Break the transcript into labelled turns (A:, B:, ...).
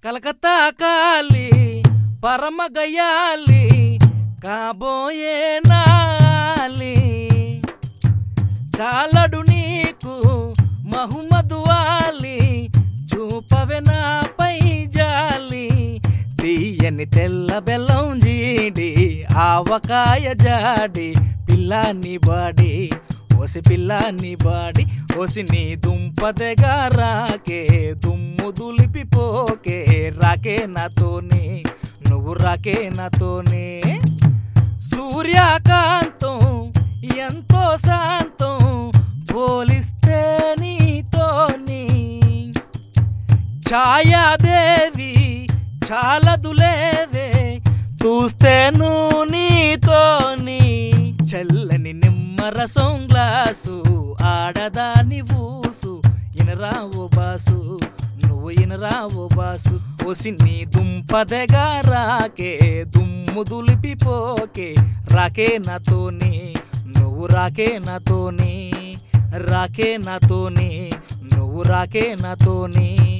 A: కలకత్తా కాలి పరమ గయాలి కాబోయే నాలి చాలడు నీకు మహమ్మదు వాలి చూపవే నాపై జాలి తీయని తెల్ల బెల్లం జీడి ఆవకాయ జాడి పిల్లాని బాడి ఓసి పిల్లాని బాడి ఓసి నీ దుంపదెగా రాకే దుమ్ము దులిపిపోకే రాకే నాతోనే నువ్వు రాకే నాతోనే సూర్యకాంతం ఎంతో శాంతం పోలిస్తే నీతోని ఛాయాదేవి చాలదులేవే చూస్తేను నీతోని చల్లని నిమ్మరసం గ్లాసు ఆడదాని ఊసు ఇనరావు బాసు నువ్వు ఇనరావు బాసు ఓసి నీ దుంపదెగా రాకే దుమ్ము దులిపిపోకే రాకే నాతోని నువ్వు రాకే నాతోని రాకే నాతోని నువ్వు రాకే నాతోని